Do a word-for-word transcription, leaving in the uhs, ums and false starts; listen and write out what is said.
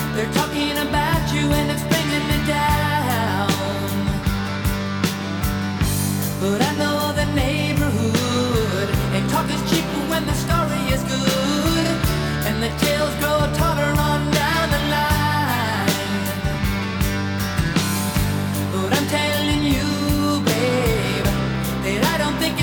They're talking about you and it's bringing me down. But I know the neighborhood, and talk is cheap when the story is good, and the tales grow taller on down the line. But I'm telling you, babe, that I don't think